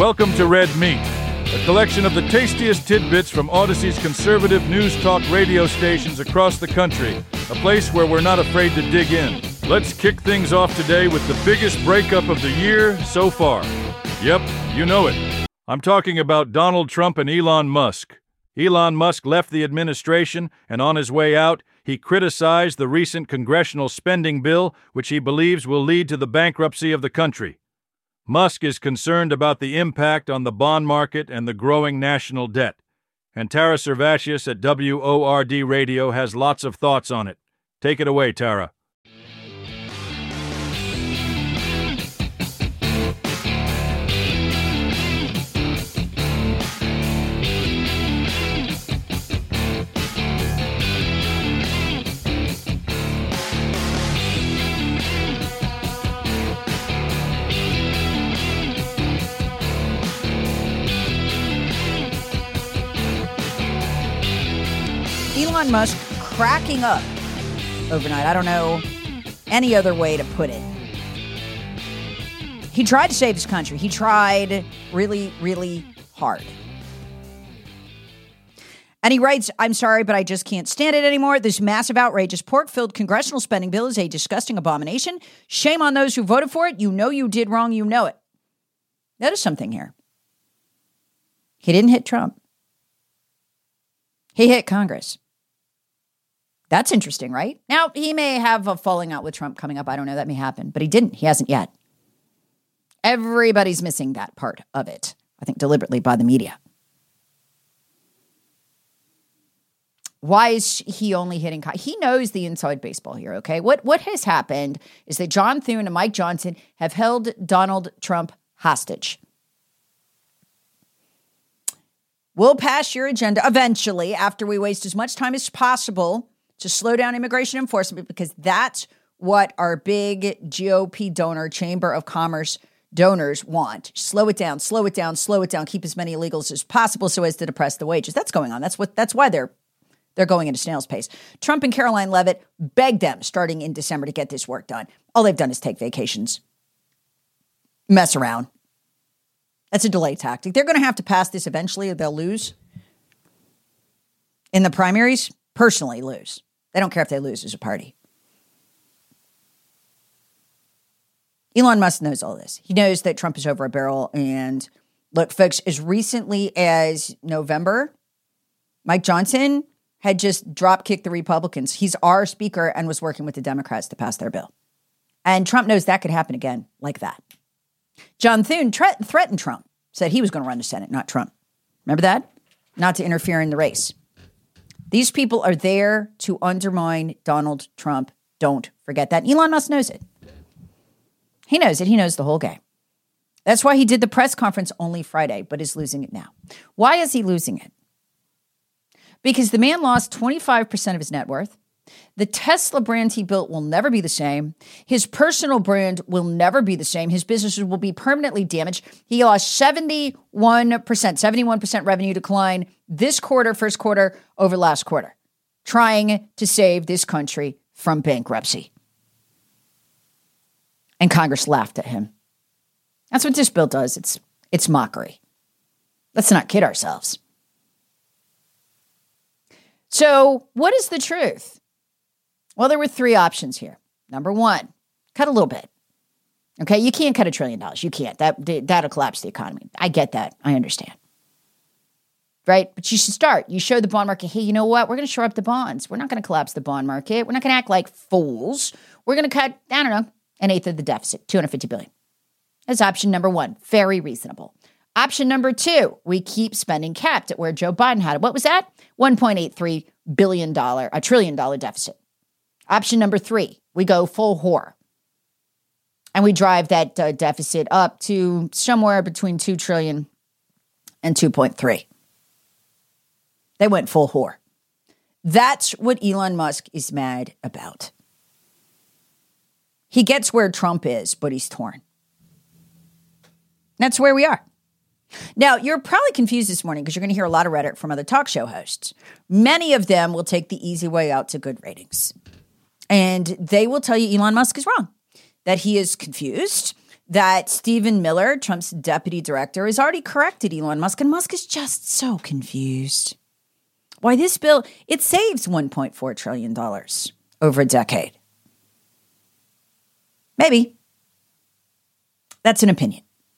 Welcome to Red Meat, a collection of the tastiest tidbits from Odyssey's conservative news talk radio stations across the country, a place where we're not afraid to dig in. Let's kick things off today with the biggest breakup of the year so far. Yep, you know it. I'm talking about Donald Trump and Elon Musk. Elon Musk left the administration, and on his way out, he criticized the recent congressional spending bill, which he believes will lead to the bankruptcy of the country. Musk is concerned about the impact on the bond market and the growing national debt. And Tara Servatius at WORD Radio has lots of thoughts on it. Take it away, Tara. Elon Musk cracking up overnight. I don't know any other way to put it. He tried to save his country. He tried really, really hard. And he writes, "I'm sorry, but I just can't stand it anymore. This massive, outrageous, pork-filled congressional spending bill is a disgusting abomination. Shame on those who voted for it. You know you did wrong. You know it." Notice something here. He didn't hit Trump. He hit Congress. That's interesting, right? Now, he may have a falling out with Trump coming up. I don't know. That may happen. But he didn't. He hasn't yet. Everybody's missing that part of it. I think deliberately by the media. Why is he only hitting? He knows the inside baseball here, okay? What has happened is that John Thune and Mike Johnson have held Donald Trump hostage. We'll pass your agenda eventually after we waste as much time as possible to slow down immigration enforcement, because that's what our big GOP donor, Chamber of Commerce donors want. Slow it down, slow it down, slow it down, keep as many illegals as possible so as to depress the wages. That's going on. That's why they're going into snail's pace. Trump and Caroline Leavitt begged them starting in December to get this work done. All they've done is take vacations, mess around. That's a delay tactic. They're going to have to pass this eventually, or they'll lose. In the primaries, personally lose. They don't care if they lose as a party. Elon Musk knows all this. He knows that Trump is over a barrel. And look, folks, as recently as November, Mike Johnson had just drop-kicked the Republicans. He's our speaker and was working with the Democrats to pass their bill. And Trump knows that could happen again like that. John Thune threatened Trump, said he was going to run the Senate, not Trump. Remember that? Not to interfere in the race. These people are there to undermine Donald Trump. Don't forget that. Elon Musk knows it. He knows it. He knows the whole game. That's why he did the press conference only Friday, but is losing it now. Why is he losing it? Because the man lost 25% of his net worth. The Tesla brand he built will never be the same. His personal brand will never be the same. His businesses will be permanently damaged. He lost 71% revenue decline this quarter, first quarter, over last quarter, trying to save this country from bankruptcy. And Congress laughed at him. That's what this bill does. It's mockery. Let's not kid ourselves. So what is the truth? Well, there were three options here. Number one, cut a little bit. Okay, you can't cut $1 trillion. You can't. That'll collapse the economy. I get that. I understand. Right? But you should start. You show the bond market, hey, you know what? We're going to shore up the bonds. We're not going to collapse the bond market. We're not going to act like fools. We're going to cut, I don't know, an eighth of the deficit, $250 billion. That's option number one. Very reasonable. Option number two, we keep spending capped at where Joe Biden had it. What was that? $1.83 trillion deficit. Option number three, we go full whore. And we drive that deficit up to somewhere between $2 trillion and 2.3. They went full whore. That's what Elon Musk is mad about. He gets where Trump is, but he's torn. That's where we are. Now, you're probably confused this morning because you're going to hear a lot of rhetoric from other talk show hosts. Many of them will take the easy way out to good ratings. And they will tell you Elon Musk is wrong, that he is confused, that Stephen Miller, Trump's deputy director, has already corrected Elon Musk, and Musk is just so confused. Why this bill, it saves $1.4 trillion over a decade. Maybe. That's an opinion.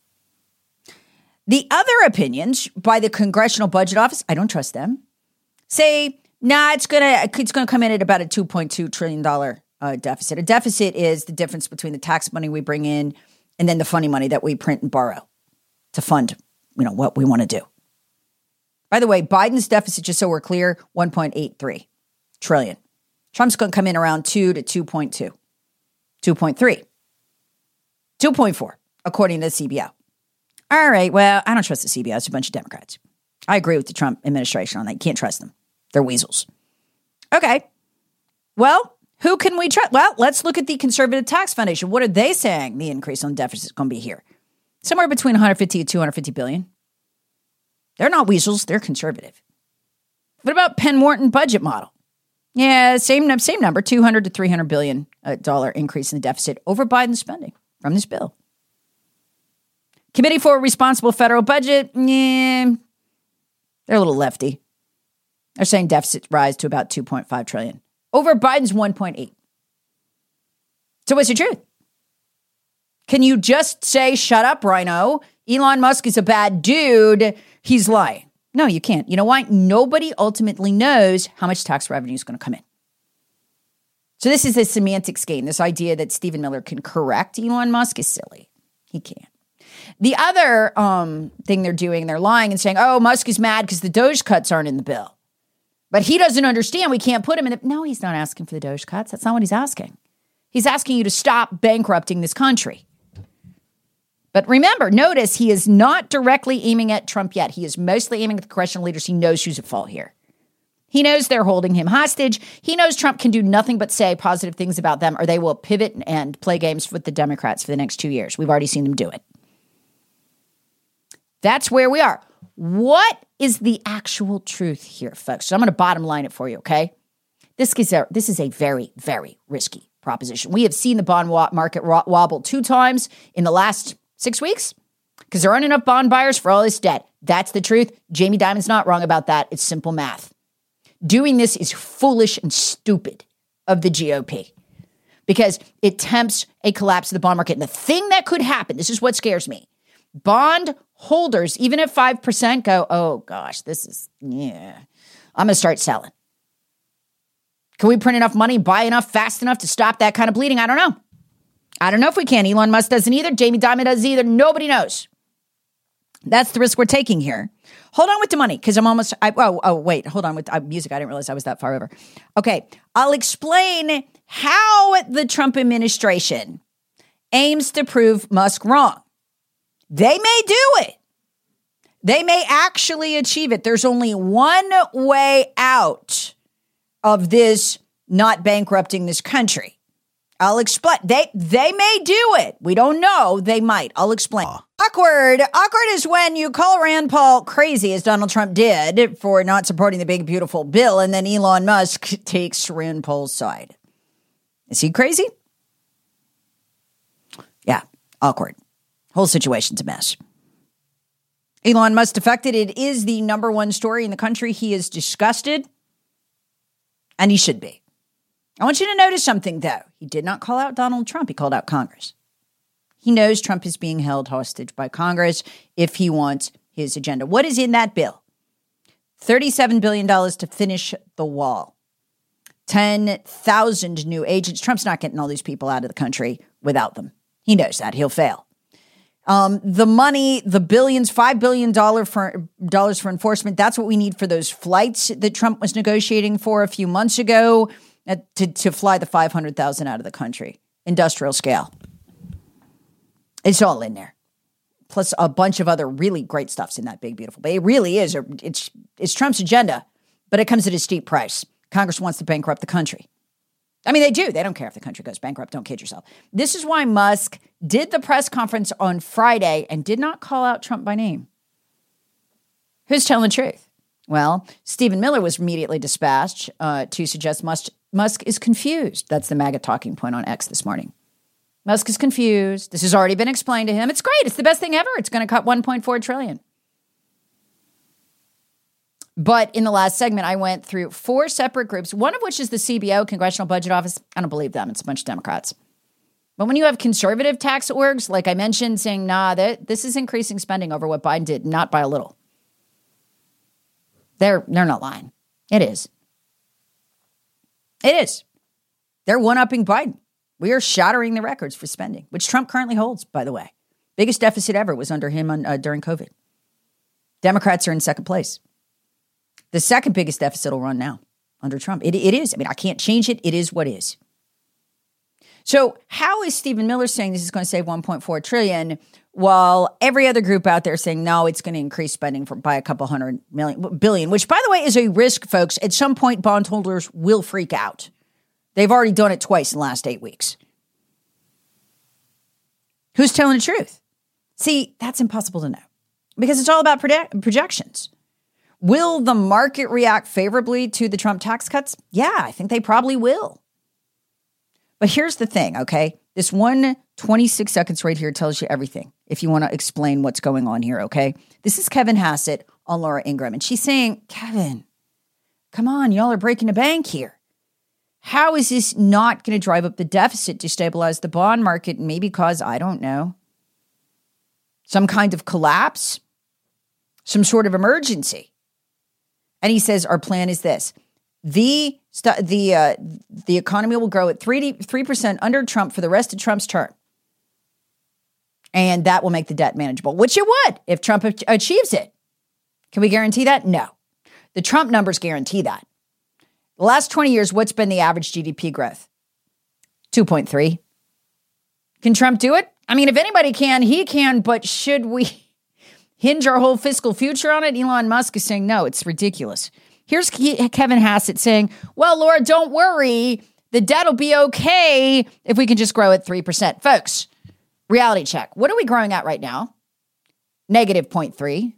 The other opinions by the Congressional Budget Office, I don't trust them, say, nah, it's gonna come in at about a $2.2 trillion deficit. A deficit is the difference between the tax money we bring in and then the funny money that we print and borrow to fund, what we want to do. By the way, Biden's deficit, just so we're clear, 1.83 trillion. Trump's going to come in around 2 to 2.2, 2.3, 2.4, according to the CBO. All right, well, I don't trust the CBO. It's a bunch of Democrats. I agree with the Trump administration on that. You can't trust them. They're weasels. Okay, well, who can we trust? Well, let's look at the Conservative Tax Foundation. What are they saying the increase on deficit is going to be here? Somewhere between 150 and 250 billion. They're not weasels. They're conservative. What about Penn Wharton budget model? Yeah, same number, 200 to 300 billion dollar increase in the deficit over Biden's spending from this bill. Committee for a Responsible Federal Budget, they're a little lefty. They're saying deficit rise to about 2.5 trillion over Biden's 1.8. So what's the truth? Can you just say, shut up, Rhino? Elon Musk is a bad dude. He's lying. No, you can't. You know why? Nobody ultimately knows how much tax revenue is going to come in. So this is a semantics game. This idea that Stephen Miller can correct Elon Musk is silly. He can't. The other thing they're doing, they're lying and saying, oh, Musk is mad because the Doge cuts aren't in the bill. But he doesn't understand. We can't put him in the... No, he's not asking for the Doge cuts. That's not what he's asking. He's asking you to stop bankrupting this country. But remember, notice he is not directly aiming at Trump yet. He is mostly aiming at the congressional leaders. He knows who's at fault here. He knows they're holding him hostage. He knows Trump can do nothing but say positive things about them, or they will pivot and play games with the Democrats for the next 2 years. We've already seen them do it. That's where we are. What is the actual truth here, folks? So I'm going to bottom line it for you, okay? This is a very, very risky proposition. We have seen the bond market wobble 2 times in the last 6 weeks because there aren't enough bond buyers for all this debt. That's the truth. Jamie Dimon's not wrong about that. It's simple math. Doing this is foolish and stupid of the GOP because it tempts a collapse of the bond market. And the thing that could happen, this is what scares me. Bond holders, even at 5%, go, oh gosh, I'm going to start selling. Can we print enough money, buy enough fast enough to stop that kind of bleeding? I don't know. I don't know if we can. Elon Musk doesn't either. Jamie Dimon doesn't either. Nobody knows. That's the risk we're taking here. Hold on with the money, because I'm almost, wait, hold on with music. I didn't realize I was that far over. Okay, I'll explain how the Trump administration aims to prove Musk wrong. They may do it. They may actually achieve it. There's only one way out of this not bankrupting this country. I'll explain. They may do it. We don't know. They might. I'll explain. Awkward. Awkward is when you call Rand Paul crazy, as Donald Trump did, for not supporting the big, beautiful bill, and then Elon Musk takes Rand Paul's side. Is he crazy? Yeah, awkward. Whole situation's a mess. Elon Musk defected. It is the number one story in the country. He is disgusted, and he should be. I want you to notice something, though. He did not call out Donald Trump. He called out Congress. He knows Trump is being held hostage by Congress if he wants his agenda. What is in that bill? $37 billion to finish the wall. 10,000 new agents. Trump's not getting all these people out of the country without them. He knows that. He'll fail. The money, the billions, $5 billion for enforcement. That's what we need for those flights that Trump was negotiating for a few months ago to fly the 500,000 out of the country. Industrial scale. It's all in there. Plus a bunch of other really great stuff's in that big, beautiful bill. It really is. It's Trump's agenda, but it comes at a steep price. Congress wants to bankrupt the country. I mean, they do. They don't care if the country goes bankrupt. Don't kid yourself. This is why Musk did the press conference on Friday and did not call out Trump by name. Who's telling the truth? Well, Stephen Miller was immediately dispatched to suggest Musk is confused. That's the MAGA talking point on X this morning. Musk is confused. This has already been explained to him. It's great. It's the best thing ever. It's going to cut $1.4 trillion. But in the last segment, I went through 4 separate groups, one of which is the CBO, Congressional Budget Office. I don't believe them. It's a bunch of Democrats. But when you have conservative tax orgs, like I mentioned, saying, this is increasing spending over what Biden did, not by a little. They're not lying. It is. It is. They're one-upping Biden. We are shattering the records for spending, which Trump currently holds, by the way. Biggest deficit ever was under him during COVID. Democrats are in second place. The second biggest deficit will run now under Trump. It is. I mean, I can't change it. It is what is. So how is Stephen Miller saying this is going to save $1.4 trillion while every other group out there saying, no, it's going to increase spending by a couple billion, which, by the way, is a risk, folks. At some point, bondholders will freak out. They've already done it twice in the last 8 weeks. Who's telling the truth? See, that's impossible to know because it's all about projections. Will the market react favorably to the Trump tax cuts? Yeah, I think they probably will. But here's the thing, okay? This 26 seconds right here tells you everything if you want to explain what's going on here, okay? This is Kevin Hassett on Laura Ingraham, and she's saying, Kevin, come on, y'all are breaking the bank here. How is this not going to drive up the deficit, destabilize the bond market, and maybe cause, I don't know, some kind of collapse, some sort of emergency? And he says, our plan is this. The economy will grow at 3% under Trump for the rest of Trump's term. And that will make the debt manageable, which it would if Trump achieves it. Can we guarantee that? No. The Trump numbers guarantee that. The last 20 years, what's been the average GDP growth? 2.3. Can Trump do it? I mean, if anybody can, he can, but should we hinge our whole fiscal future on it? Elon Musk is saying, no, it's ridiculous. Here's Kevin Hassett saying, well, Laura, don't worry. The debt will be okay if we can just grow at 3%. Folks, reality check. What are we growing at right now? Negative 0.3.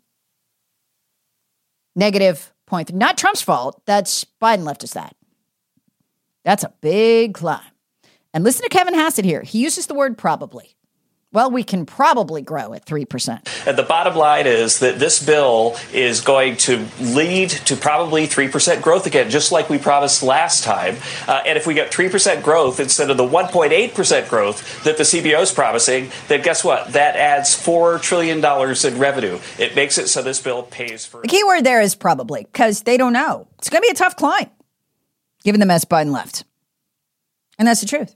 Negative 0.3. Not Trump's fault. That's Biden left us that. That's a big climb. And listen to Kevin Hassett here. He uses the word probably. Well, we can probably grow at 3%. And the bottom line is that this bill is going to lead to probably 3% growth again, just like we promised last time. And if we get 3% growth instead of the 1.8% growth that the CBO is promising, then guess what? That adds $4 trillion in revenue. It makes it so this bill pays for... The key word there is probably, because they don't know. It's going to be a tough climb, given the mess Biden left. And that's the truth.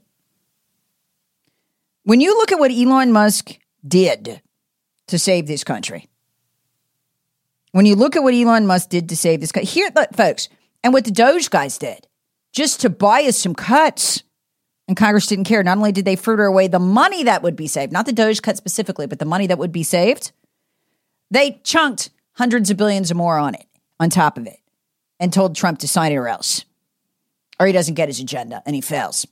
When you look at what Elon Musk did to save this country, when you look at what Elon Musk did to save this country, here, folks, and what the Doge guys did, just to buy us some cuts, and Congress didn't care. Not only did they fritter away the money that would be saved, not the Doge cut specifically, but the money that would be saved, they chunked hundreds of billions or more on it, on top of it, and told Trump to sign it or else, or he doesn't get his agenda and he fails.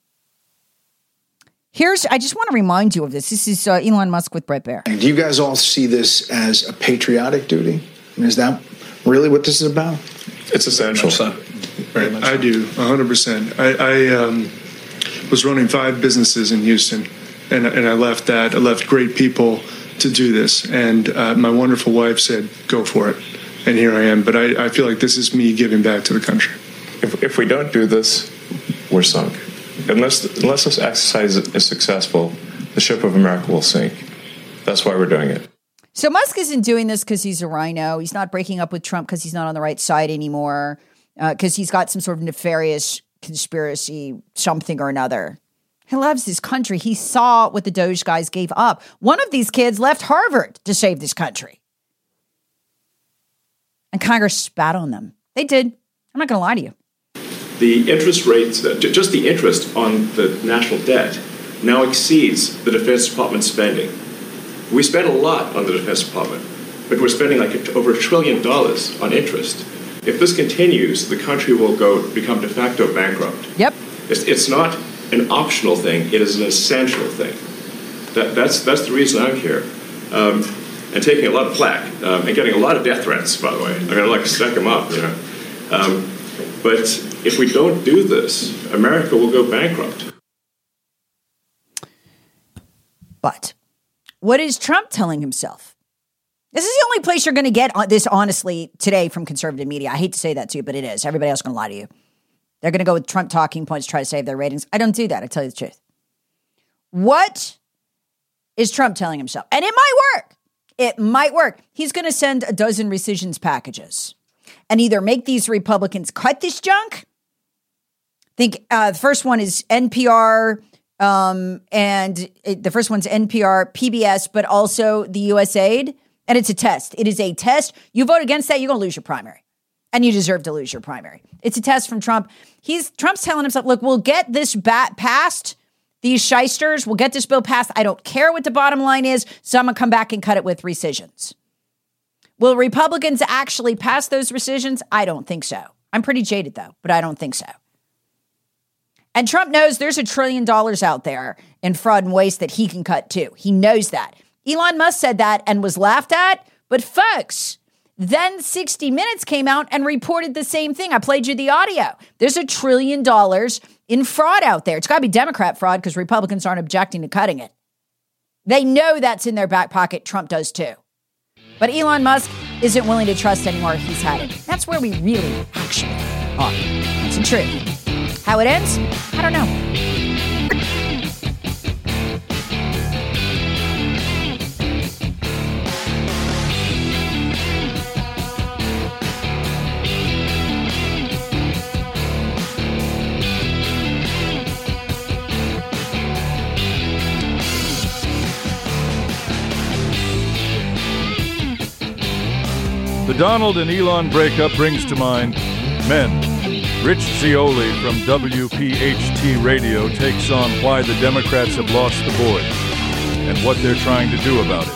I just want to remind you of this. This is Elon Musk with Bret Baier. Do you guys all see this as a patriotic duty? I mean, is that really what this is about? It's essential. Very much so. I do, 100%. I was running 5 businesses in Houston, and I left that. I left great people to do this, and my wonderful wife said, go for it. And here I am. But I feel like this is me giving back to the country. If we don't do this, we're sunk. Unless this exercise is successful, the ship of America will sink. That's why we're doing it. So Musk isn't doing this because he's a rhino. He's not breaking up with Trump because he's not on the right side anymore, because he's got some sort of nefarious conspiracy, something or another. He loves this country. He saw what the Doge guys gave up. One of these kids left Harvard to save this country. And Congress spat on them. They did. I'm not going to lie to you. The interest rates, just the interest on the national debt, now exceeds the Defense Department spending. We spend a lot on the Defense Department, but we're spending like over $1 trillion on interest. If this continues, the country will become de facto bankrupt. Yep. It's not an optional thing; it is an essential thing. That's the reason I'm here, and taking a lot of flack and getting a lot of death threats. By the way, I'm going to stack them up, you know. But if we don't do this, America will go bankrupt. But what is Trump telling himself? This is the only place you're going to get this honestly today from conservative media. I hate to say that to you, but it is. Everybody else is going to lie to you. They're going to go with Trump talking points to try to save their ratings. I don't do that. I tell you the truth. What is Trump telling himself? And it might work. It might work. He's going to send a dozen rescissions packages and either make these Republicans cut this junk. The first one is NPR, the first one's NPR, PBS, but also the USAID. And it's a test. It is a test. You vote against that, you're going to lose your primary. And you deserve to lose your primary. It's a test from Trump. Trump's telling himself, look, we'll get this passed. These shysters, we'll get this bill passed. I don't care what the bottom line is, so I'm going to come back and cut it with rescissions. Will Republicans actually pass those rescissions? I don't think so. I'm pretty jaded, though, but I don't think so. And Trump knows there's $1 trillion out there in fraud and waste that he can cut, too. He knows that. Elon Musk said that and was laughed at. But folks, then 60 Minutes came out and reported the same thing. I played you the audio. There's $1 trillion in fraud out there. It's got to be Democrat fraud because Republicans aren't objecting to cutting it. They know that's in their back pocket. Trump does too. But Elon Musk isn't willing to trust anymore. He's had it. That's where we really actually are. That's the truth. How it ends? I don't know. The Donald and Elon breakup brings to mind men. Rich Zeoli from WPHT Radio takes on why the Democrats have lost the boys and what they're trying to do about it.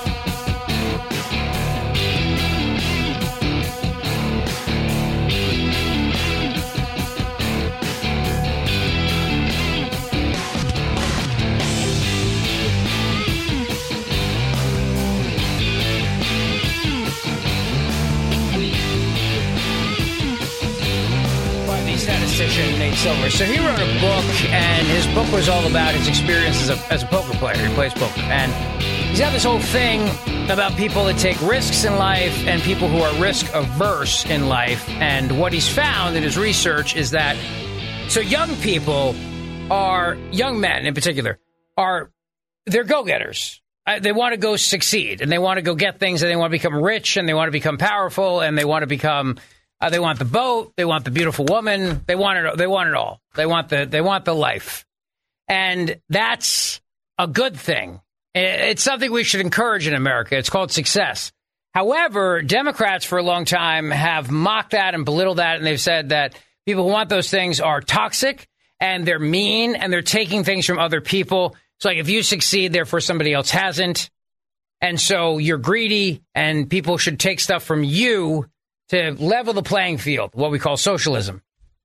Nate Silver. So he wrote a book, and his book was all about his experience as a poker player. He plays poker. And he's got this whole thing about people that take risks in life and people who are risk averse in life. And what he's found in his research is that young people young men in particular, they're go-getters. They want to go succeed, and they want to go get things, and they want to become rich, and they want to become powerful, and they want to become... they want the boat. They want the beautiful woman. They want it. They want it all. They want the life, and that's a good thing. It's something we should encourage in America. It's called success. However, Democrats for a long time have mocked that and belittled that, and they've said that people who want those things are toxic and they're mean and they're taking things from other people. It's like if you succeed, therefore somebody else hasn't, and so you're greedy, and people should take stuff from you to level the playing field, what we call socialism.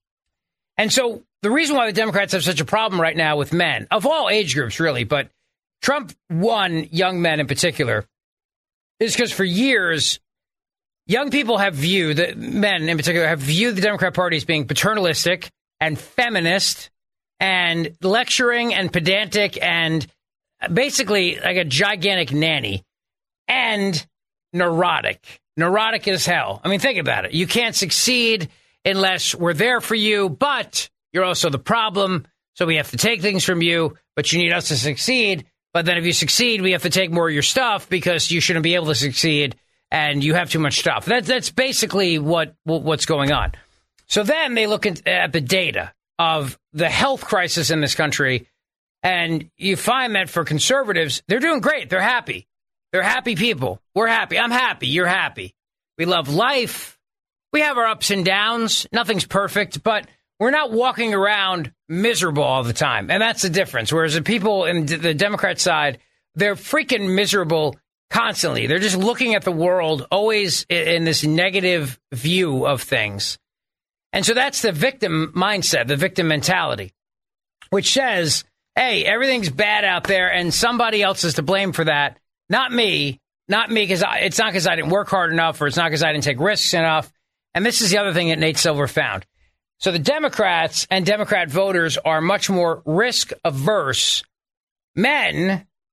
And so the reason why the Democrats have such a problem right now with men, of all age groups, really, but Trump won young men in particular, is because for years, young people have viewed, men in particular, have viewed the Democrat Party as being paternalistic and feminist and lecturing and pedantic and basically like a gigantic nanny and neurotic. Neurotic as hell. I mean, think about it. You can't succeed unless we're there for you, but you're also the problem. So we have to take things from you, but you need us to succeed. But then if you succeed, we have to take more of your stuff because you shouldn't be able to succeed and you have too much stuff. That's basically what's going on. So then they look at the data of the health crisis in this country, and you find that for conservatives, they're doing great. They're happy. They're happy people. We're happy. I'm happy. You're happy. We love life. We have our ups and downs. Nothing's perfect, but we're not walking around miserable all the time. And that's the difference. Whereas the people in the Democrat side, they're freaking miserable constantly. They're just looking at the world always in this negative view of things. And so that's the victim mindset, the victim mentality, which says, hey, everything's bad out there and somebody else is to blame for that. Not me, because it's not because I didn't work hard enough, or it's not because I didn't take risks enough. And this is the other thing that Nate Silver found. So the Democrats and Democrat voters are much more risk averse. Men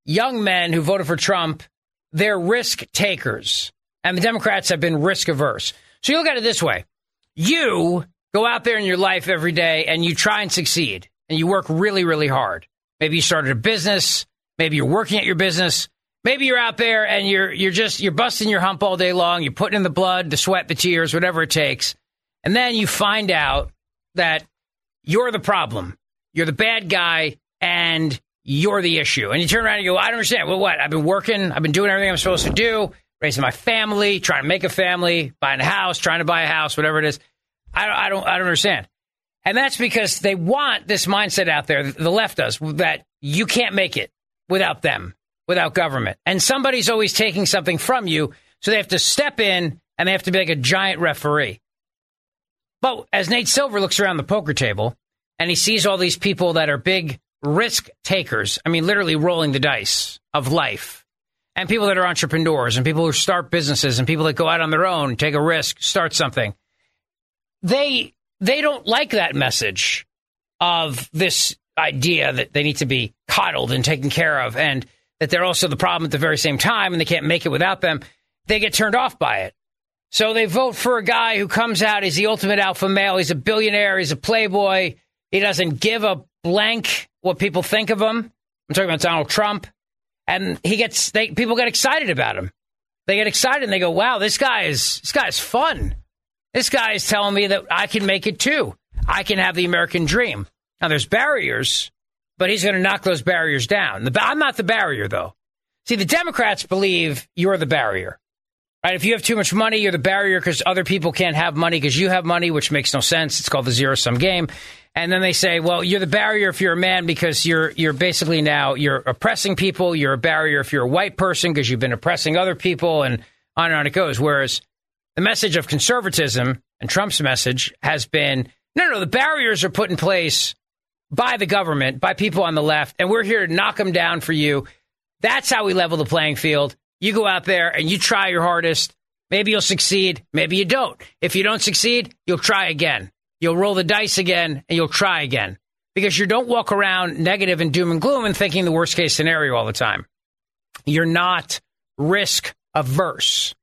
young men who voted for Trump, they're risk takers. And the Democrats have been risk averse. So you look at it this way. You go out there in your life every day and you try and succeed. And you work really, really hard. Maybe you started a business. Maybe you're working at your business. Maybe you're out there and you're busting your hump all day long. You're putting in the blood, the sweat, the tears, whatever it takes. And then you find out that you're the problem. You're the bad guy and you're the issue. And you turn around and you go, I don't understand. Well, what? I've been working. I've been doing everything I'm supposed to do, raising my family, trying to make a family, buying a house, trying to buy a house, whatever it is. I don't understand. And that's because they want this mindset out there, the left does, that you can't make it without them, without government. And somebody's always taking something from you, so they have to step in and they have to be like a giant referee. But as Nate Silver looks around the poker table and he sees all these people that are big risk takers, I mean, literally rolling the dice of life, and people that are entrepreneurs and people who start businesses and people that go out on their own, take a risk, start something, they don't like that message of this idea that they need to be coddled and taken care of and that they're also the problem at the very same time and they can't make it without them. They get turned off by it. So they vote for a guy who comes out, he's the ultimate alpha male, he's a billionaire, he's a playboy, he doesn't give a blank what people think of him. I'm talking about Donald Trump. And people get excited about him. They get excited and they go, wow, this guy is fun. This guy is telling me that I can make it too. I can have the American dream. Now, there's barriers, but he's going to knock those barriers down. I'm not the barrier, though. See, the Democrats believe you're the barrier. Right? If you have too much money, you're the barrier because other people can't have money because you have money, which makes no sense. It's called the zero-sum game. And then they say, well, you're the barrier if you're a man because you're basically now you're oppressing people. You're a barrier if you're a white person because you've been oppressing other people, and on it goes. Whereas the message of conservatism and Trump's message has been, no, the barriers are put in place by the government, by people on the left, and we're here to knock them down for you. That's how we level the playing field. You go out there and you try your hardest. Maybe you'll succeed. Maybe you don't. If you don't succeed, you'll try again. You'll roll the dice again and you'll try again because you don't walk around negative and doom and gloom and thinking the worst case scenario all the time. You're not risk averse.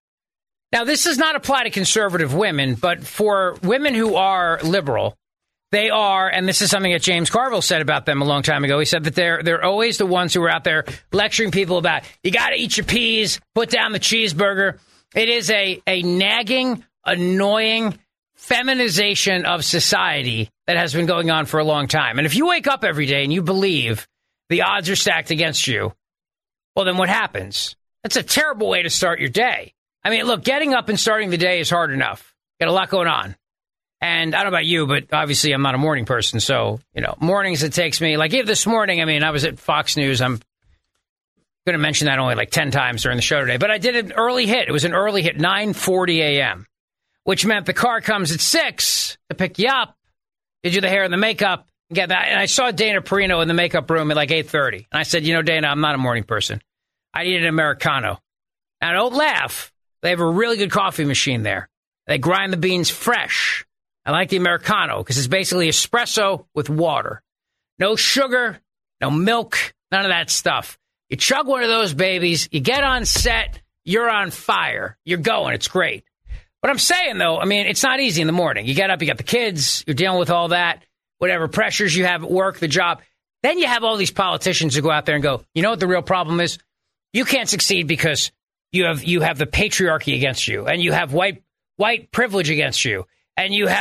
Now, this does not apply to conservative women, but for women who are liberal, they are, and this is something that James Carville said about them a long time ago. He said that they're always the ones who are out there lecturing people about, you got to eat your peas, put down the cheeseburger. It is a nagging, annoying feminization of society that has been going on for a long time. And if you wake up every day and you believe the odds are stacked against you, well, then what happens? That's a terrible way to start your day. I mean, look, getting up and starting the day is hard enough. Got a lot going on. And I don't know about you, but obviously I'm not a morning person. So, mornings it takes me, like this morning, I was at Fox News. I'm going to mention that only like 10 times during the show today. But I did an early hit. It was an early hit, 9:40 a.m., which meant the car comes at 6 to pick you up. You do the hair and the makeup. Get that. And I saw Dana Perino in the makeup room at like 8:30. And I said, Dana, I'm not a morning person. I need an Americano. Now, don't laugh. They have a really good coffee machine there. They grind the beans fresh. I like the Americano because it's basically espresso with water. No sugar, no milk, none of that stuff. You chug one of those babies, you get on set, you're on fire. You're going. It's great. What I'm saying, though, it's not easy in the morning. You get up, you got the kids, you're dealing with all that, whatever pressures you have at work, the job. Then you have all these politicians who go out there and go, you know what the real problem is? You can't succeed because you have the patriarchy against you, and you have white privilege against you, and you've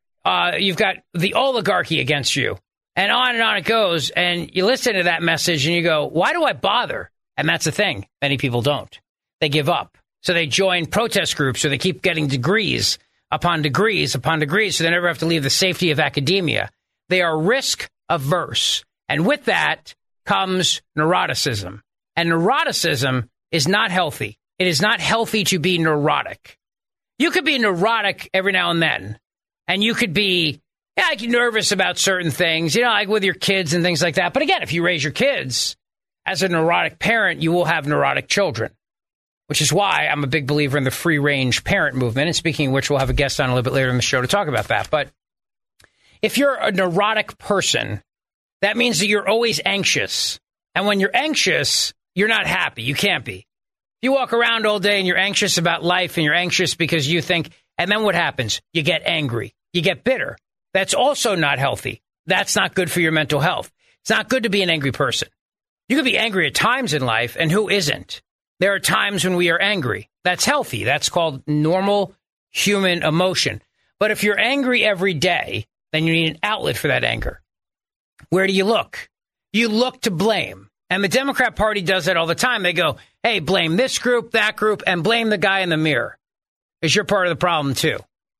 got the oligarchy against you, and on it goes. And you listen to that message and you go, why do I bother? And that's the thing. Many people don't. They give up. So they join protest groups, or they keep getting degrees upon degrees upon degrees, so they never have to leave the safety of academia. They are risk averse. And with that comes neuroticism. And neuroticism is not healthy. It is not healthy to be neurotic. You could be neurotic every now and then. And you could be nervous about certain things, like with your kids and things like that. But again, if you raise your kids as a neurotic parent, you will have neurotic children, which is why I'm a big believer in the free-range parent movement. And speaking of which, we'll have a guest on a little bit later in the show to talk about that. But if you're a neurotic person, that means that you're always anxious. And when you're anxious, you're not happy. You can't be. You walk around all day and you're anxious about life and you're anxious because you think, and then what happens? You get angry. You get bitter. That's also not healthy. That's not good for your mental health. It's not good to be an angry person. You can be angry at times in life, and who isn't? There are times when we are angry. That's healthy. That's called normal human emotion. But if you're angry every day, then you need an outlet for that anger. Where do you look? You look to blame. And the Democrat Party does that all the time. They go, hey, blame this group, that group, and blame the guy in the mirror. Because you're part of the problem, too.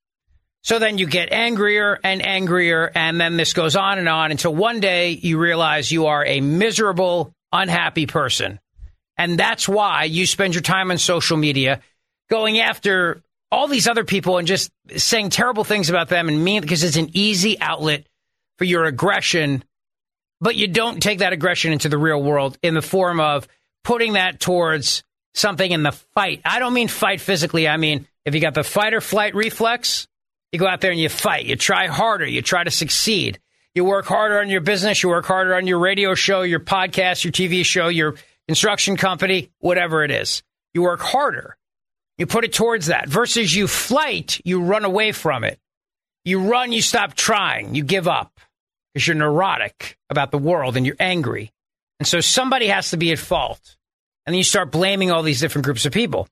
So then you get angrier and angrier, and then this goes on until one day you realize you are a miserable, unhappy person. And that's why you spend your time on social media going after all these other people and just saying terrible things about them and mean, because it's an easy outlet for your aggression. But you don't take that aggression into the real world in the form of putting that towards something in the fight. I don't mean fight physically. I mean, if you got the fight or flight reflex, you go out there and you fight. You try harder. You try to succeed. You work harder on your business. You work harder on your radio show, your podcast, your TV show, your construction company, whatever it is. You work harder. You put it towards that. Versus you flight, you run away from it. You run, you stop trying. You give up because you're neurotic about the world and you're angry. And so somebody has to be at fault. And then you start blaming all these different groups of people.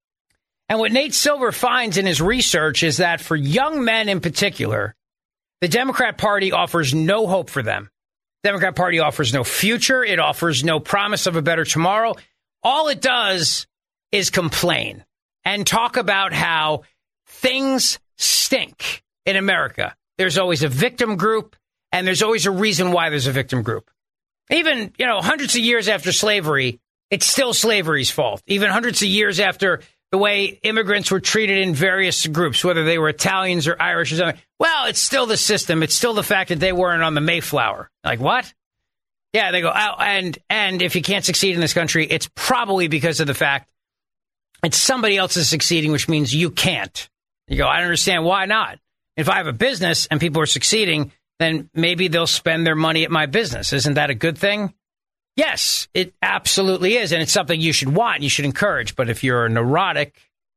And what Nate Silver finds in his research is that for young men in particular, the Democrat Party offers no hope for them. The Democrat Party offers no future. It offers no promise of a better tomorrow. All it does is complain and talk about how things stink in America. There's always a victim group, and there's always a reason why there's a victim group. Even, hundreds of years after slavery, it's still slavery's fault. Even hundreds of years after the way immigrants were treated in various groups, whether they were Italians or Irish or something. Well, it's still the system. It's still the fact that they weren't on the Mayflower. Like, what? Yeah, they go, oh, and if you can't succeed in this country, it's probably because of the fact it's somebody else is succeeding, which means you can't. You go, I don't understand. Why not? If I have a business and people are succeeding, then maybe they'll spend their money at my business. Isn't that a good thing? Yes, it absolutely is. And it's something you should want and you should encourage. But if you're a neurotic,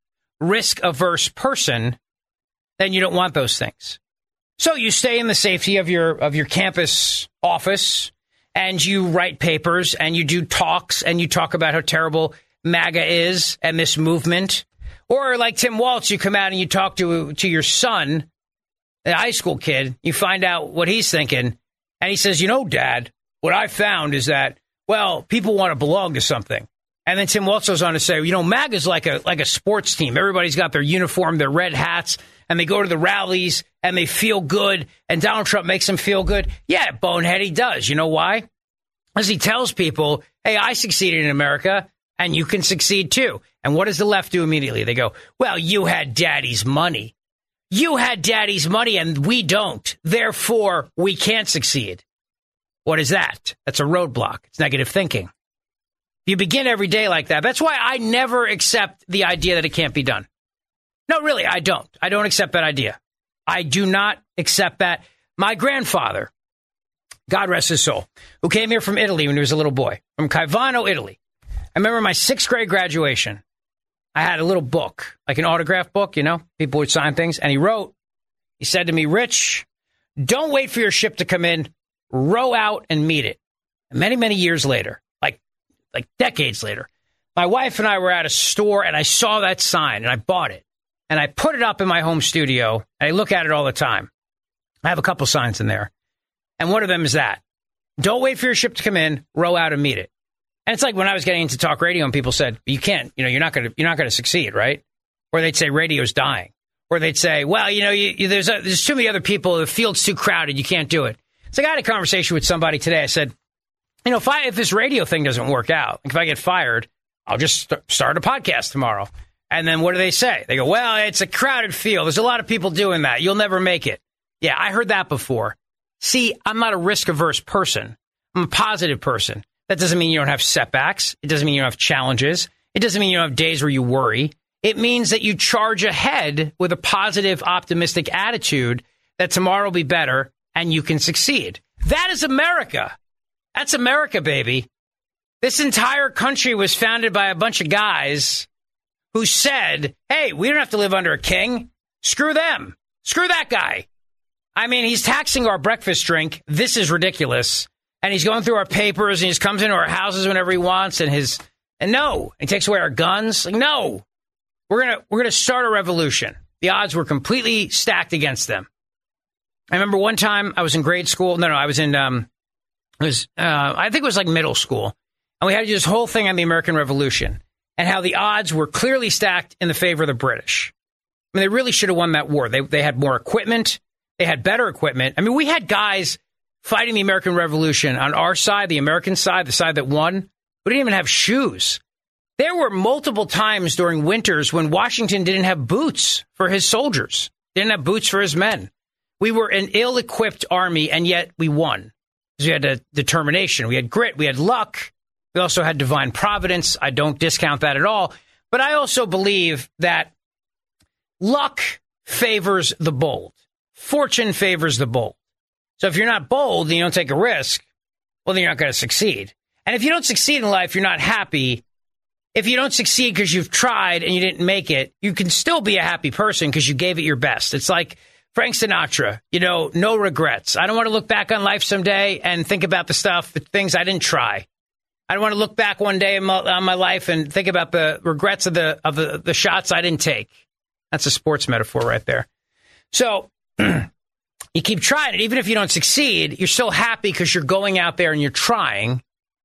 risk-averse person, then you don't want those things. So you stay in the safety of your campus office and you write papers and you do talks and you talk about how terrible MAGA is and this movement. Or like Tim Walz, you come out and you talk to your son, a high school kid. You find out what he's thinking. And he says, Dad, what I found is that, well, people want to belong to something. And then Tim Walz goes on to say, MAGA's like a sports team. Everybody's got their uniform, their red hats, and they go to the rallies and they feel good. And Donald Trump makes them feel good. Yeah, bonehead, he does. You know why? As he tells people, hey, I succeeded in America and you can succeed too. And what does the left do immediately? They go, well, you had daddy's money. You had daddy's money and we don't. Therefore, we can't succeed. What is that? That's a roadblock. It's negative thinking. You begin every day like that. That's why I never accept the idea that it can't be done. No, really, I don't. I don't accept that idea. I do not accept that. My grandfather, God rest his soul, who came here from Italy when he was a little boy, from Caivano, Italy. I remember my 6th grade graduation. I had a little book, like an autograph book, people would sign things. And he said to me, Rich, don't wait for your ship to come in. Row out and meet it. And many, many years later, like decades later, my wife and I were at a store and I saw that sign and I bought it. And I put it up in my home studio and I look at it all the time. I have a couple signs in there. And one of them is that. Don't wait for your ship to come in, row out and meet it. And it's like when I was getting into talk radio and people said, you can't, you're not going to succeed, right? Or they'd say radio's dying. Or they'd say, well, there's too many other people, the field's too crowded, you can't do it. So I had a conversation with somebody today. I said, if this radio thing doesn't work out, if I get fired, I'll just start a podcast tomorrow. And then what do they say? They go, well, it's a crowded field. There's a lot of people doing that. You'll never make it. Yeah, I heard that before. See, I'm not a risk-averse person. I'm a positive person. That doesn't mean you don't have setbacks. It doesn't mean you don't have challenges. It doesn't mean you don't have days where you worry. It means that you charge ahead with a positive, optimistic attitude that tomorrow will be better and you can succeed. That is America. That's America, baby. This entire country was founded by a bunch of guys who said, hey, we don't have to live under a king. Screw them. Screw that guy. I mean, he's taxing our breakfast drink. This is ridiculous. And he's going through our papers and he just comes into our houses whenever he wants. And he takes away our guns. Like, no, we're going to start a revolution. The odds were completely stacked against them. I remember one time I was in grade school. I was in, I think it was like middle school. And we had to do this whole thing on the American Revolution and how the odds were clearly stacked in the favor of the British. I mean, they really should have won that war. They had more equipment. They had better equipment. I mean, we had guys fighting the American Revolution on our side, the American side, the side that won. We didn't even have shoes. There were multiple times during winters when Washington didn't have boots for his soldiers, didn't have boots for his men. We were an ill-equipped army, and yet we won. Because we had a determination. We had grit. We had luck. We also had divine providence. I don't discount that at all. But I also believe that luck favors the bold. Fortune favors the bold. So if you're not bold and you don't take a risk, well, then you're not going to succeed. And if you don't succeed in life, you're not happy. If you don't succeed because you've tried and you didn't make it, you can still be a happy person because you gave it your best. It's like Frank Sinatra, no regrets. I don't want to look back on life someday and think about the things I didn't try. I don't want to look back one day on my life and think about the regrets of the shots I didn't take. That's a sports metaphor right there. So you keep trying it. Even if you don't succeed, you're still happy because you're going out there and you're trying.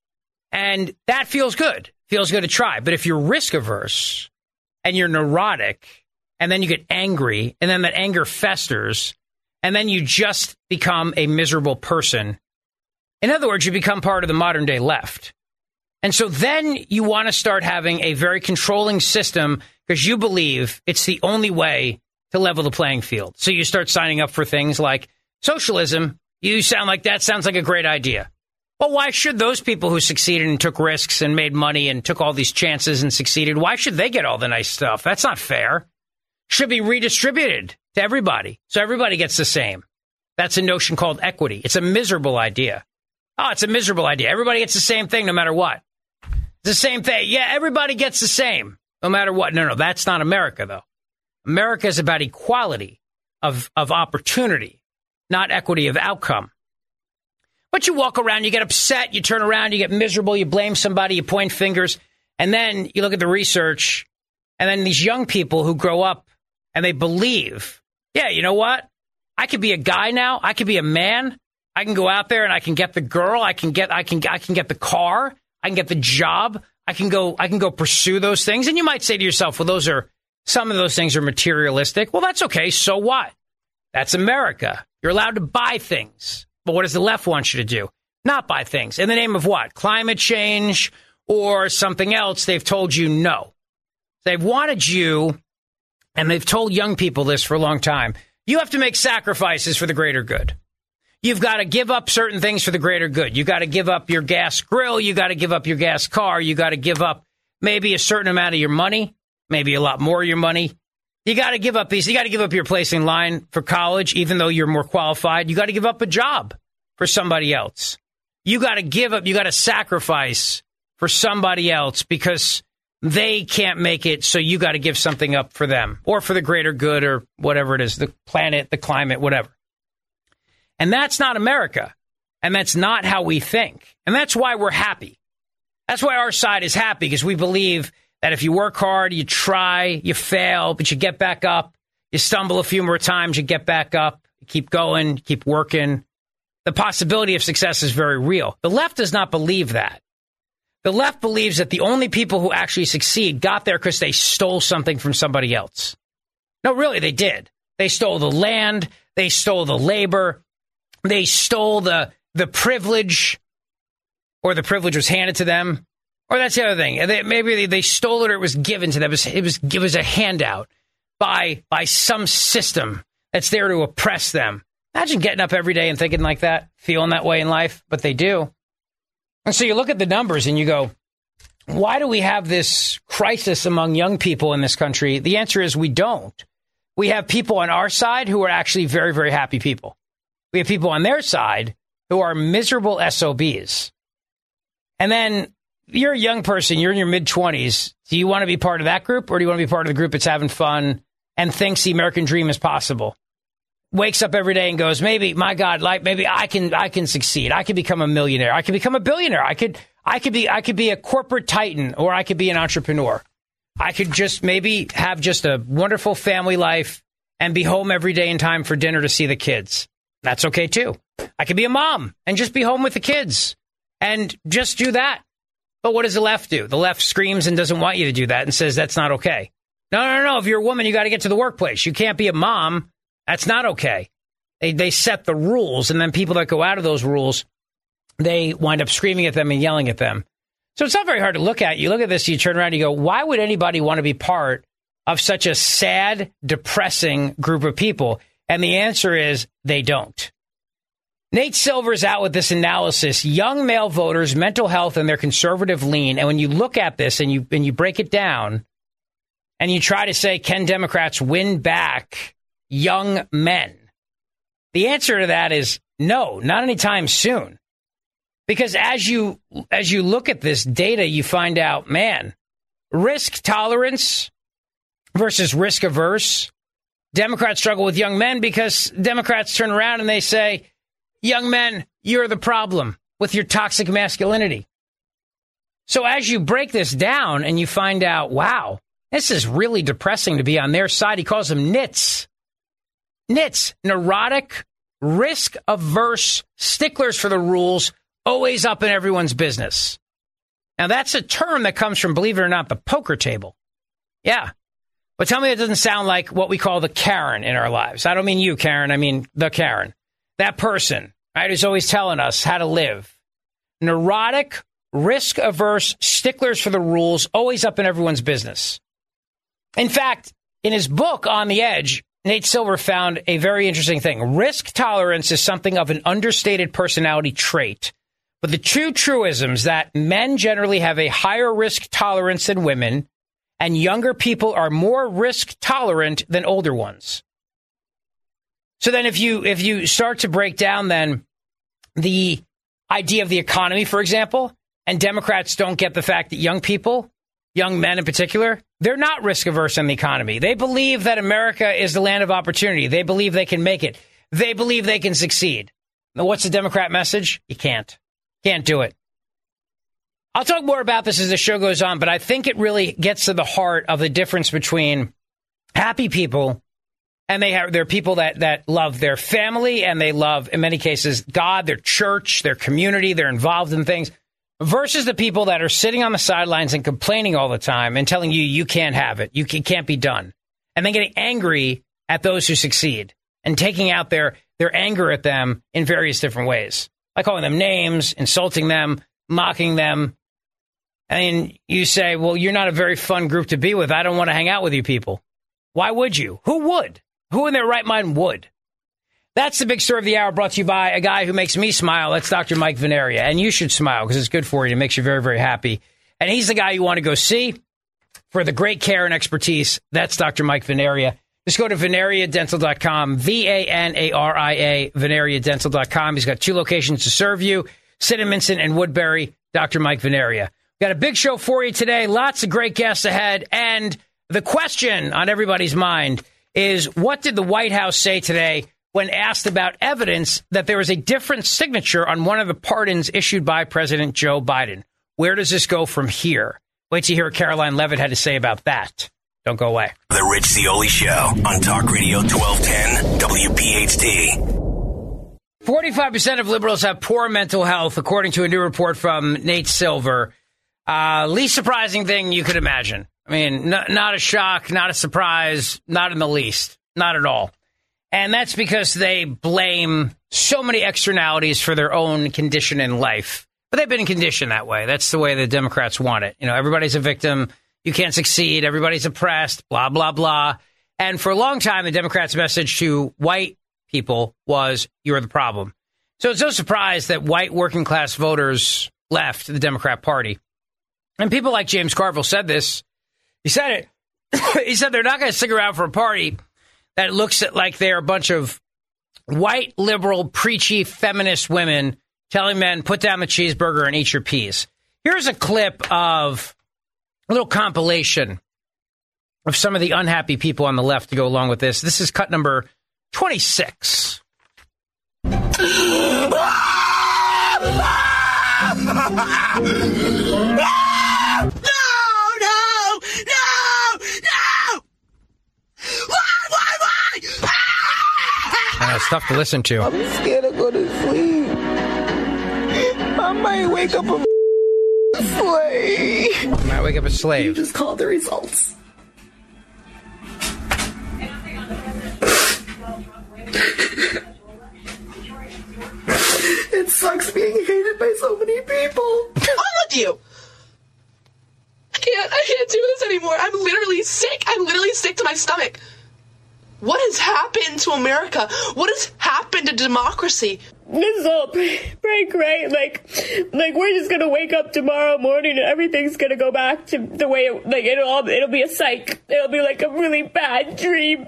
And that feels good. Feels good to try. But if you're risk averse and you're neurotic and then you get angry and then that anger festers and then you just become a miserable person. In other words, you become part of the modern day left. And so then you want to start having a very controlling system because you believe it's the only way to level the playing field. So you start signing up for things like socialism. You sound like that sounds like a great idea. Well, why should those people who succeeded and took risks and made money and took all these chances and succeeded, why should they get all the nice stuff? That's not fair. Should be redistributed to everybody. So everybody gets the same. That's a notion called equity. It's a miserable idea. Oh, it's a miserable idea. Everybody gets the same thing no matter what. It's the same thing. Yeah, everybody gets the same no matter what. No, that's not America, though. America is about equality of opportunity, not equity of outcome. But you walk around, you get upset, you turn around, you get miserable, you blame somebody, you point fingers, and then you look at the research, and then these young people who grow up and they believe, yeah, you know what? I could be a guy now. I could be a man. I can go out there and I can get the girl. I can get the car. I can get the job. I can go pursue those things. And you might say to yourself, well, some of those things are materialistic. Well, that's okay. So what? That's America. You're allowed to buy things. But what does the left want you to do? Not buy things. In the name of what? Climate change or something else? They've told you no. They've wanted you, and they've told young people this for a long time. You have to make sacrifices for the greater good. You've got to give up certain things for the greater good. You got to give up your gas grill. You got to give up your gas car. You got to give up maybe a certain amount of your money, maybe a lot more of your money. You got to give up these. You got to give up your place in line for college, even though you're more qualified. You got to give up a job for somebody else. You got to give up. You got to sacrifice for somebody else because they can't make it. So you got to give something up for them or for the greater good or whatever it is, the planet, the climate, whatever. And that's not America. And that's not how we think. And that's why we're happy. That's why our side is happy, because we believe that if you work hard, you try, you fail, but you get back up, you stumble a few more times, you get back up, you keep going, keep working. The possibility of success is very real. The left does not believe that. The left believes that the only people who actually succeed got there because they stole something from somebody else. No, really, they did. They stole the land. They stole the labor. They stole the privilege, or the privilege was handed to them. Or that's the other thing. Maybe they stole it or it was given to them. It was a handout by some system that's there to oppress them. Imagine getting up every day and thinking like that, feeling that way in life, but they do. And so you look at the numbers and you go, why do we have this crisis among young people in this country? The answer is we don't. We have people on our side who are actually very, very happy people. We have people on their side who are miserable SOBs. And then you're a young person, you're in your mid-20s, do you want to be part of that group, or do you want to be part of the group that's having fun and thinks the American dream is possible? Wakes up every day and goes, maybe, my God, like maybe I can succeed. I can become a millionaire. I can become a billionaire. I could be a corporate titan, or I could be an entrepreneur. I could just maybe have just a wonderful family life and be home every day in time for dinner to see the kids. That's okay too. I could be a mom and just be home with the kids and just do that. But what does the left do? The left screams and doesn't want you to do that and says that's not okay. No. If you're a woman, you got to get to the workplace. You can't be a mom. That's not okay. They set the rules, and then people that go out of those rules, they wind up screaming at them and yelling at them. So it's not very hard to look at. You look at this, you turn around and you go, why would anybody want to be part of such a sad, depressing group of people? And the answer is they don't. Nate Silver's out with this analysis, young male voters, mental health, and their conservative lean. And when you look at this and you break it down and you try to say, can Democrats win back young men? The answer to that is no, not anytime soon. Because as you look at this data, you find out, man, risk tolerance versus risk averse. Democrats struggle with young men because Democrats turn around and they say, young men, you're the problem with your toxic masculinity. So as you break this down and you find out, wow, this is really depressing to be on their side. He calls them nits. Nits, neurotic, risk-averse, sticklers for the rules, always up in everyone's business. Now, that's a term that comes from, believe it or not, the poker table. Yeah. But tell me it doesn't sound like what we call the Karen in our lives. I don't mean you, Karen. I mean the Karen. That person, right, who's always telling us how to live. Neurotic, risk-averse, sticklers for the rules, always up in everyone's business. In fact, in his book, On the Edge, Nate Silver found a very interesting thing. Risk tolerance is something of an understated personality trait. But the two truisms that men generally have a higher risk tolerance than women, and younger people are more risk tolerant than older ones. So then if you start to break down then the idea of the economy, for example, and Democrats don't get the fact that young people, young men in particular, they're not risk averse in the economy. They believe that America is the land of opportunity. They believe they can make it. They believe they can succeed. Now, what's the Democrat message? You can't. Can't do it. I'll talk more about this as the show goes on, but I think it really gets to the heart of the difference between happy people and they're people that love their family and they love, in many cases, God, their church, their community, they're involved in things, versus the people that are sitting on the sidelines and complaining all the time and telling you can't have it, it can't be done, and then getting angry at those who succeed and taking out their anger at them in various different ways. Like calling them names, insulting them, mocking them. And you say, well, you're not a very fun group to be with. I don't want to hang out with you people. Why would you? Who would? Who in their right mind would? That's the big story of the hour, brought to you by a guy who makes me smile. That's Dr. Mike Veneria. And you should smile because it's good for you. It makes you very, very happy. And he's the guy you want to go see for the great care and expertise. That's Dr. Mike Veneria. Just go to VeneriaDental.com, VANARIA, VeneriaDental.com. He's got 2 locations to serve you, Cinnaminson and Woodbury, Dr. Mike Veneria. Got a big show for you today, lots of great guests ahead, and the question on everybody's mind is, what did the White House say today when asked about evidence that there was a different signature on one of the pardons issued by President Joe Biden? Where does this go from here? Wait till you hear what Caroline Levitt had to say about that. Don't go away. The Rich Zeoli Show on Talk Radio 1210 WPHT. 45% of liberals have poor mental health, according to a new report from Nate Silver. Least surprising thing you could imagine. I mean, not a shock, not a surprise, not in the least, not at all. And that's because they blame so many externalities for their own condition in life. But they've been conditioned that way. That's the way the Democrats want it. You know, everybody's a victim. You can't succeed. Everybody's oppressed, blah, blah, blah. And for a long time, the Democrats' message to white people was, you're the problem. So it's no surprise that white working class voters left the Democrat Party. And people like James Carville said this. He said it. He said they're not going to stick around for a party that looks like they're a bunch of white, liberal, preachy, feminist women telling men, put down the cheeseburger and eat your peas. Here's a clip of a little compilation of some of the unhappy people on the left to go along with this. This is cut number 26. It's tough to listen to. I'm scared to go to sleep. I might wake up a slave. You might wake up a slave. You just call the results. It sucks being hated by so many people. All of you. I can't do this anymore. I'm literally sick. I'm literally sick to my stomach. What has happened to America? What has happened to democracy? This is all prank, right? Like we're just gonna wake up tomorrow morning and everything's gonna go back to the way it'll be a psych. It'll be like a really bad dream.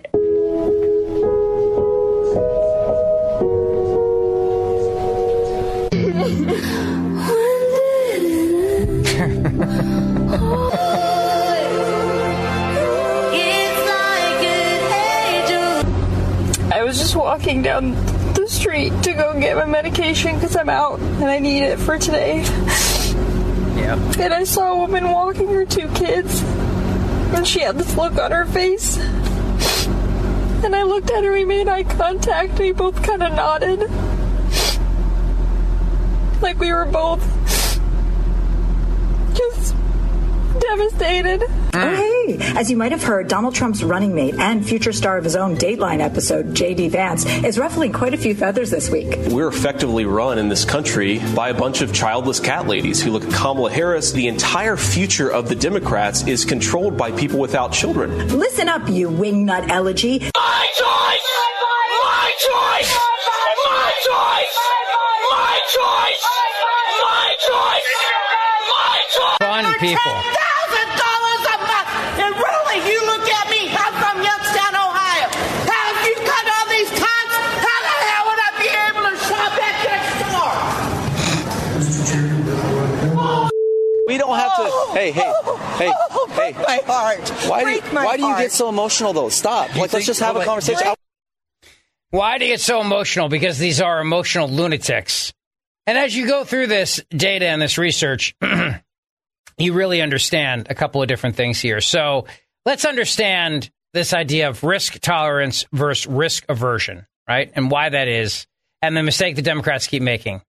I was just walking down the street to go get my medication because I'm out and I need it for today. Yeah. And I saw a woman walking her 2 kids, and she had this look on her face. And I looked at her, we made eye contact, we both kind of nodded. Like we were both just devastated. Oh, hey, as you might have heard, Donald Trump's running mate and future star of his own Dateline episode, J.D. Vance, is ruffling quite a few feathers this week. We're effectively run in this country by a bunch of childless cat ladies who look at Kamala Harris. The entire future of the Democrats is controlled by people without children. Listen up, you wingnut elegy. My choice! My choice! My choice! My choice! My choice! My choice! Fun people. $10,000 a month. And really, you look at me. I'm from Youngstown, Ohio. How if you cut all these cuts, how the hell would I be able to shop at next door? We don't have to. Hey. Break my heart. Why do you get so emotional though? Stop. Let's just have a conversation. Why do you get so emotional? Because these are emotional lunatics. And as you go through this data and this research, you really understand a couple of different things here. So let's understand this idea of risk tolerance versus risk aversion, right? And why that is, and the mistake the Democrats keep making.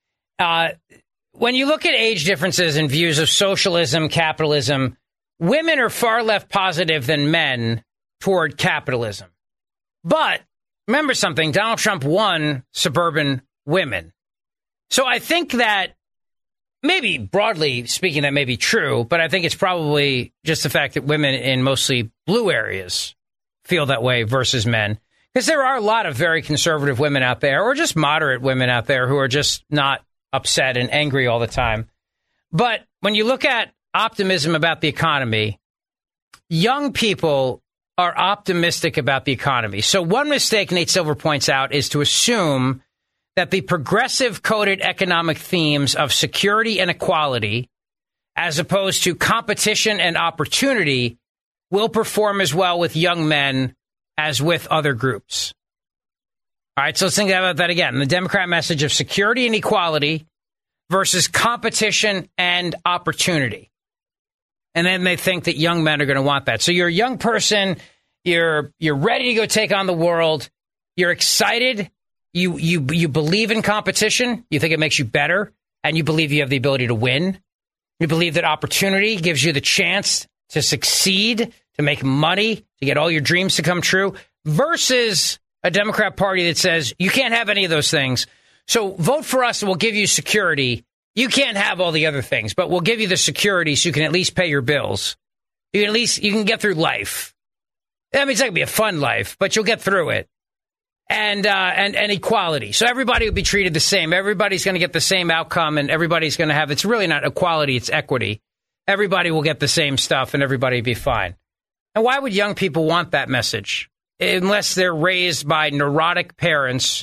When you look at age differences and views of socialism, capitalism, women are far less positive than men toward capitalism. But remember something, Donald Trump won suburban women. So I think that maybe broadly speaking, that may be true, but I think it's probably just the fact that women in mostly blue areas feel that way versus men. Because there are a lot of very conservative women out there, or just moderate women out there who are just not upset and angry all the time. But when you look at optimism about the economy, young people are optimistic about the economy. So one mistake Nate Silver points out is to assume that the progressive coded economic themes of security and equality, as opposed to competition and opportunity, will perform as well with young men as with other groups. All right, so let's think about that again. The Democrat message of security and equality versus competition and opportunity. And then they think that young men are going to want that. So you're a young person, you're ready to go take on the world, you're excited, you believe in competition, you think it makes you better, and you believe you have the ability to win. You believe that opportunity gives you the chance to succeed, to make money, to get all your dreams to come true, versus a Democrat Party that says you can't have any of those things. So vote for us and we'll give you security. You can't have all the other things, but we'll give you the security so you can at least pay your bills. You can get through life. I mean, it's not going to be a fun life, but you'll get through it. And equality. So everybody will be treated the same. Everybody's going to get the same outcome, and everybody's going to have, it's really not equality, it's equity. Everybody will get the same stuff and everybody will be fine. And why would young people want that message? Unless they're raised by neurotic parents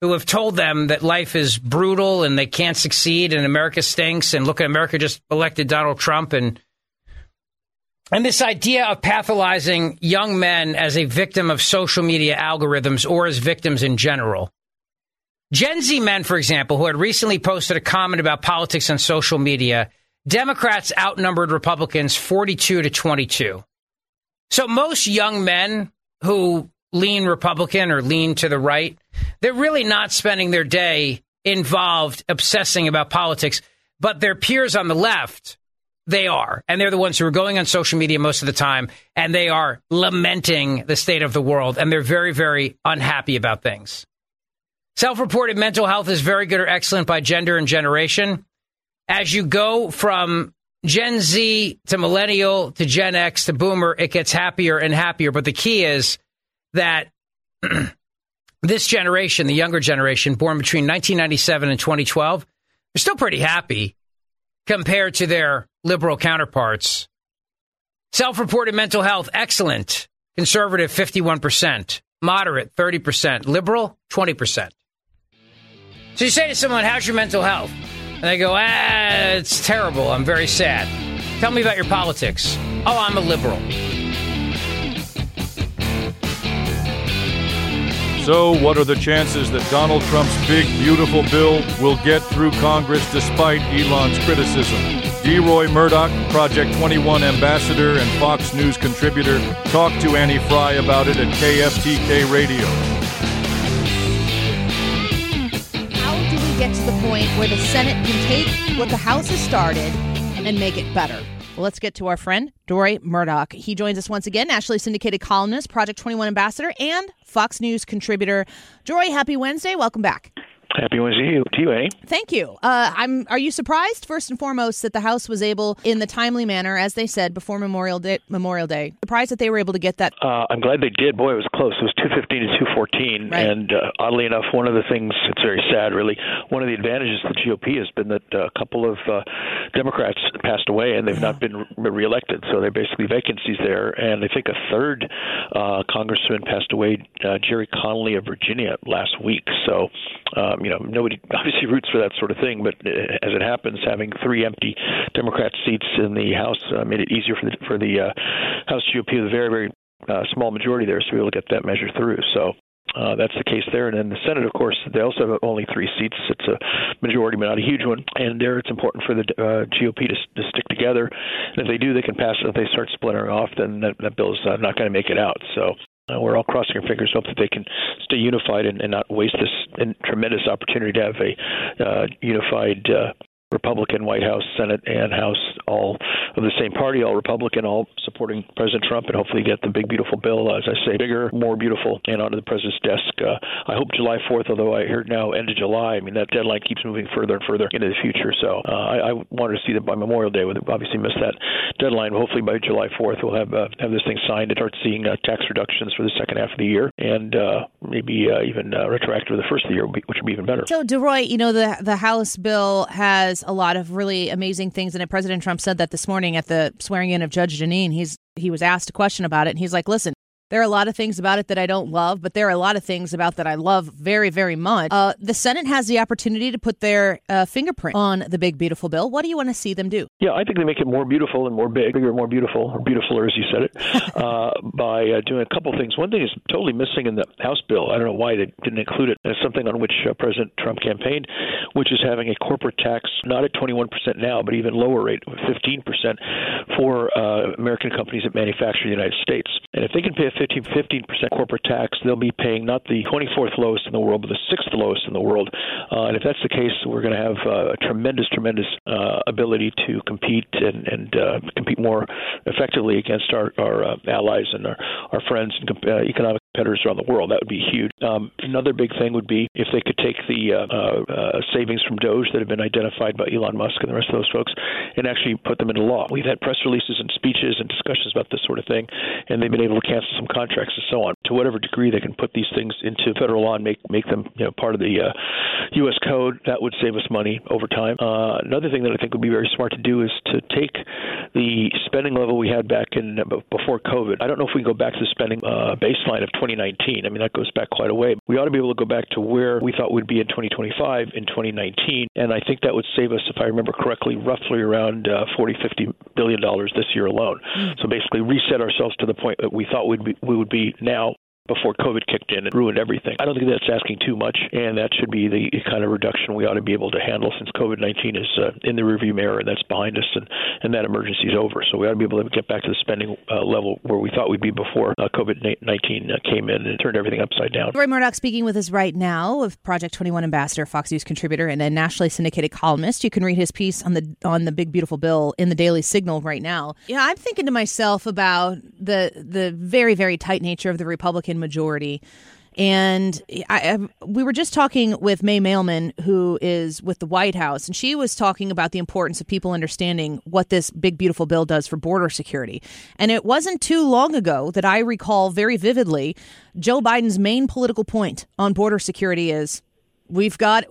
who have told them that life is brutal and they can't succeed and America stinks. And look at America just elected Donald Trump. And this idea of pathologizing young men as a victim of social media algorithms or as victims in general. Gen Z men, for example, who had recently posted a comment about politics on social media, Democrats outnumbered Republicans 42-22. So most young men who lean Republican or lean to the right, they're really not spending their day involved obsessing about politics, but their peers on the left, they are. And they're the ones who are going on social media most of the time, and they are lamenting the state of the world, and they're very, very unhappy about things. Self-reported mental health is very good or excellent by gender and generation. As you go from Gen Z to millennial to Gen X to boomer, it gets happier and happier. But the key is that this generation, the younger generation, born between 1997 and 2012, they're still pretty happy compared to their liberal counterparts. Self-reported mental health, excellent. Conservative, 51%. Moderate, 30%. Liberal, 20%. So you say to someone, how's your mental health? And they go, it's terrible. I'm very sad. Tell me about your politics. Oh, I'm a liberal. So what are the chances that Donald Trump's big, beautiful bill will get through Congress despite Elon's criticism? D. Roy Murdoch, Project 21 ambassador and Fox News contributor, talked to Annie Fry about it at KFTK Radio. Get to the point where the Senate can take what the House has started and make it better. Well, let's get to our friend, Roy Murdoch. He joins us once again, nationally syndicated columnist, Project 21 ambassador, and Fox News contributor. Roy, happy Wednesday. Welcome back. Happy Wednesday to you, Annie. Thank you. Are you surprised, first and foremost, that the House was able, in the timely manner, as they said, before Memorial Day, surprised that they were able to get that? I'm glad they did. Boy, it was close. It was 215 to 214. Right. And oddly enough, one of the things, it's very sad, really, one of the advantages of the GOP has been that a couple of Democrats passed away, and they've not been reelected. So they're basically vacancies there. And I think a third congressman passed away, Jerry Connolly of Virginia, last week. So, nobody obviously roots for that sort of thing, but as it happens, having three empty Democrat seats in the House made it easier for the House GOP with a very, very small majority there, so we will get that measure through. So that's the case there. And then the Senate, of course, they also have only three seats. It's a majority, but not a huge one. And there it's important for the GOP to stick together. And if they do, they can pass it. If they start splintering off, then that bill is not going to make it out. So we're all crossing our fingers, hope that they can stay unified and not waste this tremendous opportunity to have a unified Republican White House, Senate, and House, all of the same party, all Republican, all supporting President Trump, and hopefully get the big, beautiful bill, as I say, bigger, more beautiful, and onto the president's desk. I hope July 4th, although I heard now end of July. I mean, that deadline keeps moving further and further into the future. So I wanted to see that by Memorial Day. We'll obviously miss that deadline. Hopefully by July 4th, we'll have this thing signed and start seeing tax reductions for the second half of the year, and maybe even retroactive for the first of the year, which would be even better. So, DeRoy, the House bill has a lot of really amazing things in it. President Trump said that this morning at the swearing in of Judge Jeanine. He was asked a question about it, and he's like, listen, there are a lot of things about it that I don't love, but there are a lot of things about that I love very, very much. The Senate has the opportunity to put their fingerprint on the big, beautiful bill. What do you want to see them do? Yeah, I think they make it more beautiful and more bigger, more beautiful, or beautifuler, as you said it, by doing a couple things. One thing is totally missing in the House bill. I don't know why they didn't include it. It's something on which President Trump campaigned, which is having a corporate tax, not at 21% now, but even lower rate, 15% for American companies that manufacture in the United States. And if they can pay a 15% corporate tax, they'll be paying not the 24th lowest in the world, but the 6th lowest in the world. And if that's the case, we're going to have a tremendous ability to compete and compete more effectively against our allies and our friends and economic competitors around the world. That would be huge. Another big thing would be if they could take the savings from Doge that have been identified by Elon Musk and the rest of those folks and actually put them into law. We've had press releases and speeches and discussions about this sort of thing, and they've been able to cancel some contracts and so on. to whatever degree they can put these things into federal law and make them part of the U.S. code. That would save us money over time. Another thing that I think would be very smart to do is to take the spending level we had back in before COVID. I don't know if we can go back to the spending baseline of 2019. I mean, that goes back quite a way. We ought to be able to go back to where we thought we'd be in 2025 in 2019, and I think that would save us, if I remember correctly, roughly around $40-50 billion this year alone. So basically reset ourselves to the point that we thought we would be now before COVID kicked in and ruined everything. I don't think that's asking too much, and that should be the kind of reduction we ought to be able to handle since COVID-19 is in the rearview mirror and that's behind us, and that emergency is over. So we ought to be able to get back to the spending level where we thought we'd be before COVID-19 came in and turned everything upside down. Roy Murdoch speaking with us right now, of Project 21 ambassador, Fox News contributor, and a nationally syndicated columnist. You can read his piece on the big beautiful bill in the Daily Signal right now. Yeah, I'm thinking to myself about the very, very tight nature of the Republican majority. And we were just talking with May Mailman, who is with the White House, and she was talking about the importance of people understanding what this big, beautiful bill does for border security. And it wasn't too long ago that I recall very vividly Joe Biden's main political point on border security is we've got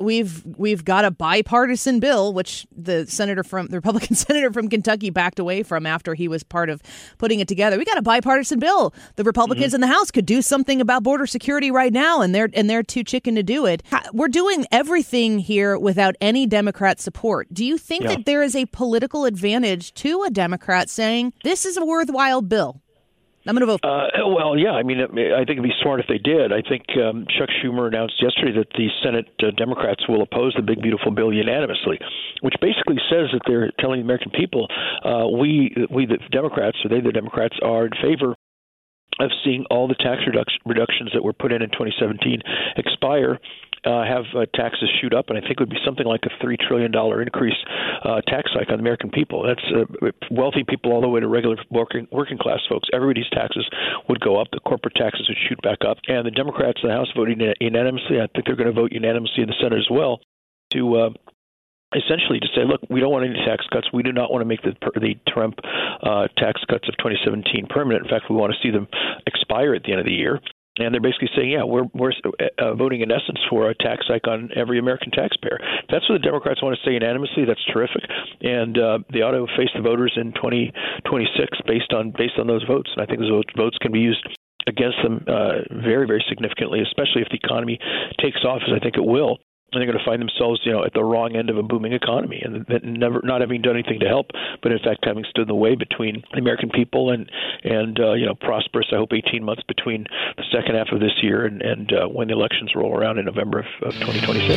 a bipartisan bill, which the Republican senator from Kentucky backed away from after he was part of putting it together. We got a bipartisan bill. The Republicans in the House could do something about border security right now, and they're too chicken to do it. We're doing everything here without any Democrat support. Do you think that there is a political advantage to a Democrat saying this is a worthwhile bill? I'm going to vote. Well, yeah. I mean, I think it'd be smart if they did. I think Chuck Schumer announced yesterday that the Senate Democrats will oppose the big, beautiful bill unanimously, which basically says that they're telling the American people, we the Democrats, or they the Democrats, are in favor of seeing all the tax reductions that were put in 2017 expire, have taxes shoot up, and I think it would be something like a $3 trillion increase tax hike on the American people. That's wealthy people all the way to regular working class folks. Everybody's taxes would go up. The corporate taxes would shoot back up. And the Democrats in the House voted unanimously. I think they're going to vote unanimously in the Senate as well to essentially to say, look, we don't want any tax cuts. We do not want to make the Trump tax cuts of 2017 permanent. In fact, we want to see them expire at the end of the year. And they're basically saying, yeah, we're voting in essence for a tax hike on every American taxpayer. If that's what the Democrats want to say unanimously, that's terrific. And they ought to face the voters in 2026 based on those votes. And I think those votes can be used against them very, very significantly, especially if the economy takes off, as I think it will. And they're going to find themselves, at the wrong end of a booming economy, and not having done anything to help, but in fact having stood in the way between the American people and prosperous, I hope, 18 months between the second half of this year and when the elections roll around in November of 2026.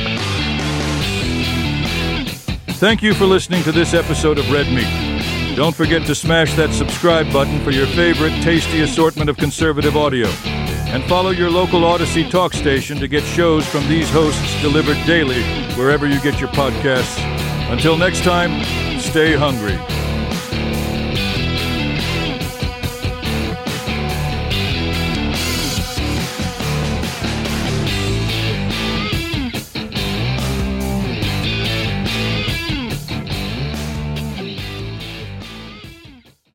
Thank you for listening to this episode of Red Meat. Don't forget to smash that subscribe button for your favorite tasty assortment of conservative audio. And follow your local Odyssey talk station to get shows from these hosts delivered daily wherever you get your podcasts. Until next time, stay hungry.